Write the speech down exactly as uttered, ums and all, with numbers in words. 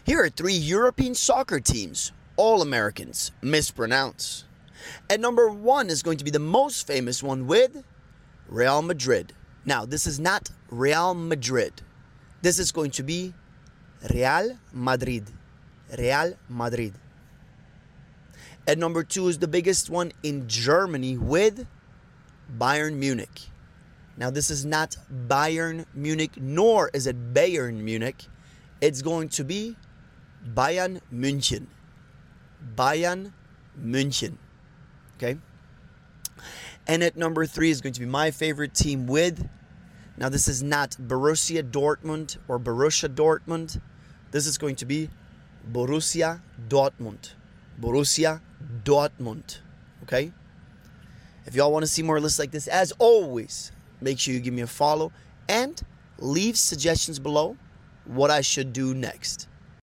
Here are three European soccer teams, all Americans, mispronounce. At number one is going to be the most famous one with Real Madrid. Now, this is not Real Madrid. This is going to be Real Madrid. Real Madrid. At number two is the biggest one in Germany with Bayern Munich. Now, this is not Bayern Munich, nor is it Bayern Munich. It's going to be Bayern München. Bayern München. Okay? And at number three is going to be my favorite team with, now this is not Borussia Dortmund or Borussia Dortmund. This is going to be Borussia Dortmund. Borussia Dortmund. Okay? If y'all want to see more lists like this, as always, make sure you give me a follow and leave suggestions below what I should do next.